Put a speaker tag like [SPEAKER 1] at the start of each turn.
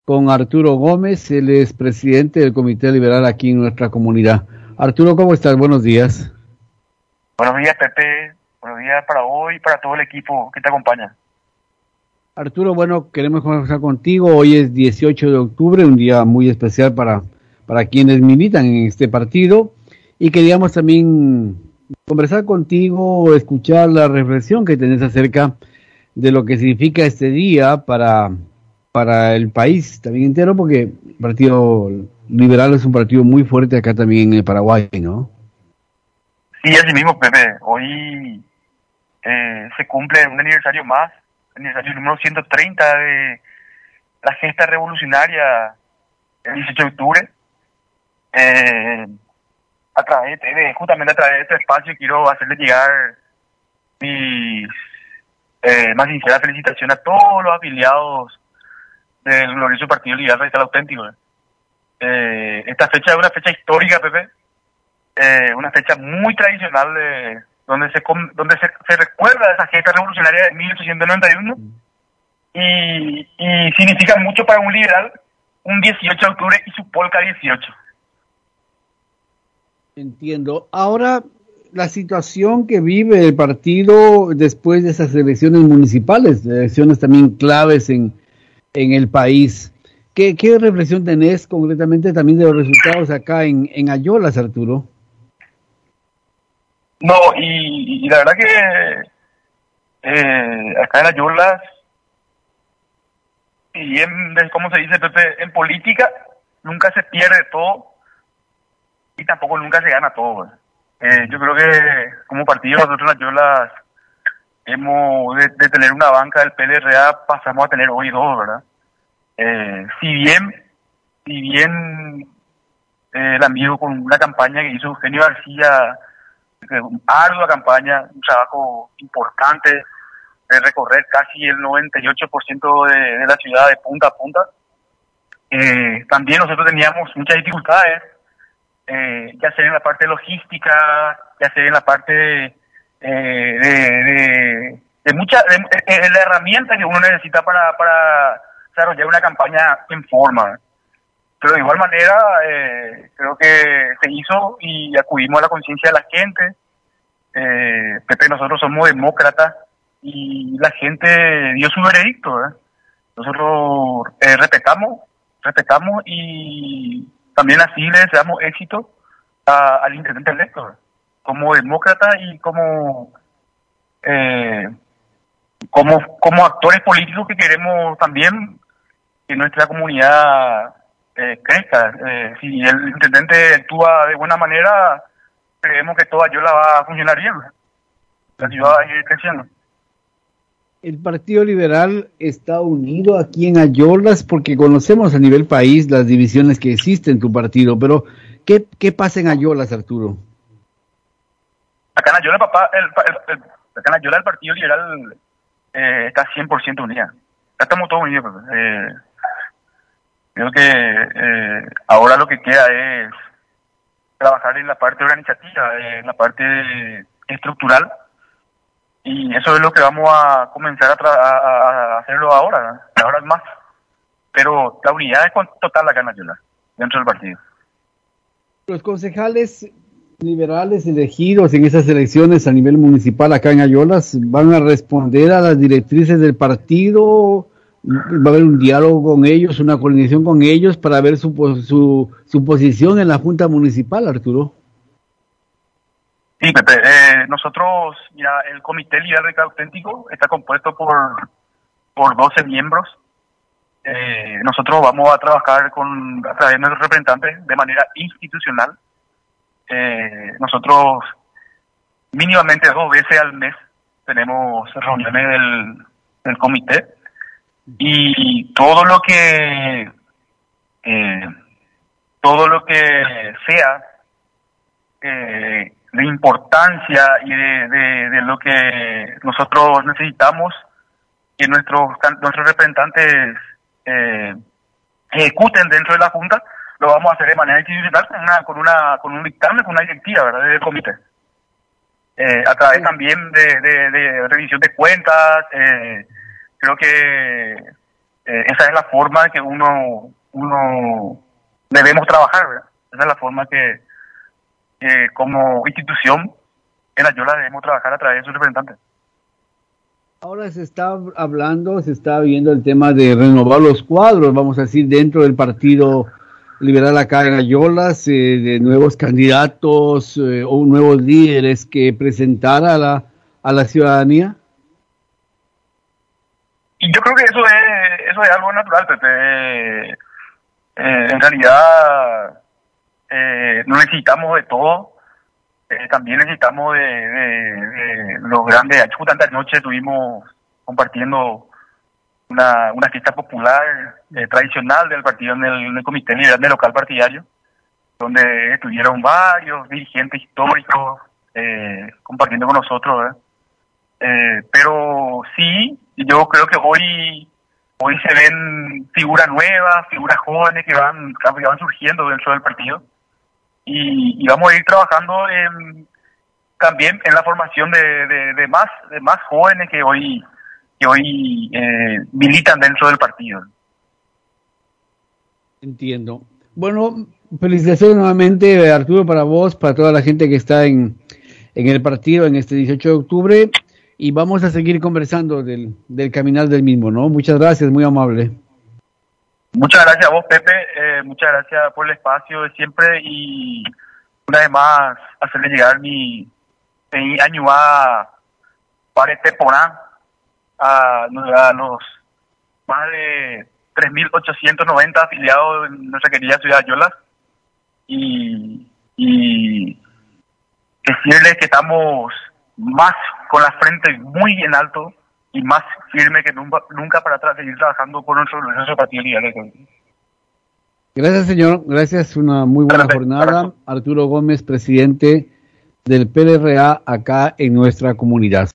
[SPEAKER 1] con Arturo Gómez, él es presidente del Comité Liberal aquí en nuestra comunidad. Arturo, ¿cómo estás? Buenos días.
[SPEAKER 2] Buenos días, Pepe. Buenos días para hoy y para todo el equipo que te acompaña.
[SPEAKER 1] Arturo, bueno, queremos conversar contigo. Hoy es 18 de octubre, un día muy especial para quienes militan en este partido. Y queríamos también conversar contigo, escuchar la reflexión que tenés acerca de lo que significa este día para el país también entero, porque el Partido Liberal es un partido muy fuerte acá también en el Paraguay, ¿no?
[SPEAKER 2] Sí, así mismo, Pepe. Hoy se cumple un aniversario más, aniversario número 130 de la gesta revolucionaria el 18 de octubre. Justamente a través de este espacio quiero hacerle llegar mis más sinceras felicitaciones a todos los afiliados del glorioso Partido Liberal Radical Auténtico. Esta fecha es una fecha histórica, Pepe. Una fecha muy tradicional donde se recuerda esa gesta revolucionaria de 1891 y significa mucho para un liberal un 18 de octubre y su polka 18.
[SPEAKER 1] Entiendo. Ahora, la situación que vive el partido después de esas elecciones municipales, elecciones también claves en el país. ¿Qué reflexión tenés concretamente también de los resultados acá en Ayolas, Arturo?
[SPEAKER 2] No, y la verdad que acá en Ayolas, y bien, como se dice, Pepe, en política nunca se pierde todo y tampoco nunca se gana todo. Yo creo que como partido nosotros en Ayolas hemos de tener una banca del PLRA pasamos a tener hoy dos, ¿verdad? Si bien el amigo con una campaña que hizo Eugenio García, ardua campaña, un trabajo importante de recorrer casi el 98% de la ciudad de punta a punta. También nosotros teníamos muchas dificultades, ya sea en la parte logística, ya sea en la parte de la herramienta que uno necesita para desarrollar una campaña en forma. Pero de igual manera, creo que se hizo y acudimos a la conciencia de la gente. Pepe, nosotros somos demócratas y la gente dio su veredicto, ¿verdad? Nosotros respetamos y también así le deseamos éxito al intendente electo, ¿verdad? Como demócrata y como actores políticos que queremos también que nuestra comunidad crezca. Si el intendente actúa de buena manera, creemos que toda Ayola va a funcionar bien. La ciudad va a ir creciendo.
[SPEAKER 1] El Partido Liberal está unido aquí en Ayolas porque conocemos a nivel país las divisiones que existen en tu partido, pero ¿qué pasa en Ayolas, Arturo?
[SPEAKER 2] Acá en Ayola, papá, acá en Ayola el Partido Liberal está 100% unida. Ya estamos todos unidos. Creo que ahora lo que queda es trabajar en la parte organizativa, en la parte estructural, y eso es lo que vamos a comenzar a hacerlo ahora es más. Pero la unidad es total acá en Ayola, dentro del partido.
[SPEAKER 1] Los concejales liberales elegidos en esas elecciones a nivel municipal acá en Ayolas van a responder a las directrices del partido. ¿Va a haber un diálogo con ellos, una coordinación con ellos para ver su posición en la Junta Municipal, Arturo?
[SPEAKER 2] Sí, Pepe. Nosotros, mira, el Comité Liberal Radical Auténtico está compuesto por 12 miembros. Nosotros vamos a trabajar a través de nuestros representantes de manera institucional. Nosotros mínimamente 2 veces al mes tenemos reuniones del comité. Y todo lo que sea de importancia y de lo que nosotros necesitamos que nuestros representantes ejecuten dentro de la Junta, lo vamos a hacer de manera institucional con un dictamen, con una directiva, ¿verdad?, del comité. A través también de revisión de cuentas. Creo que esa es la forma que uno debemos trabajar, ¿verdad? Esa es la forma que como institución en Ayala debemos trabajar a través de sus representantes.
[SPEAKER 1] Ahora se está hablando, se está viendo el tema de renovar los cuadros, vamos a decir, dentro del Partido Liberal acá en Ayolas, de nuevos candidatos o nuevos líderes que presentar a la ciudadanía.
[SPEAKER 2] Y yo creo que eso es algo natural, Pepe. En realidad no necesitamos de todo, también necesitamos de los grandes. Justamente anoche estuvimos compartiendo una fiesta popular tradicional del partido en el Comité Liberal del Local Partidario, donde estuvieron varios dirigentes históricos compartiendo con nosotros, ¿verdad? Pero sí, yo creo que hoy se ven figuras nuevas, figuras jóvenes que van surgiendo dentro del partido, y vamos a ir trabajando también en la formación de más jóvenes que hoy militan dentro del partido.
[SPEAKER 1] Entiendo. Bueno, felicitaciones nuevamente, Arturo, para vos, para toda la gente que está en el partido en este 18 de octubre, y vamos a seguir conversando del caminar del mismo, ¿no? Muchas gracias, muy amable.
[SPEAKER 2] Muchas gracias a vos, Pepe, muchas gracias por el espacio de siempre, y una vez más hacerle llegar mi añuada para este temporada a los más de 3.890 afiliados en nuestra querida ciudad de Ayala, y decirles que estamos más con la frente muy en alto y más firme que nunca para seguir trabajando por nuestro partido liberal.
[SPEAKER 1] Gracias, señor. Gracias. Una muy buena jornada. Arturo Gómez, presidente del PLRA acá en nuestra comunidad.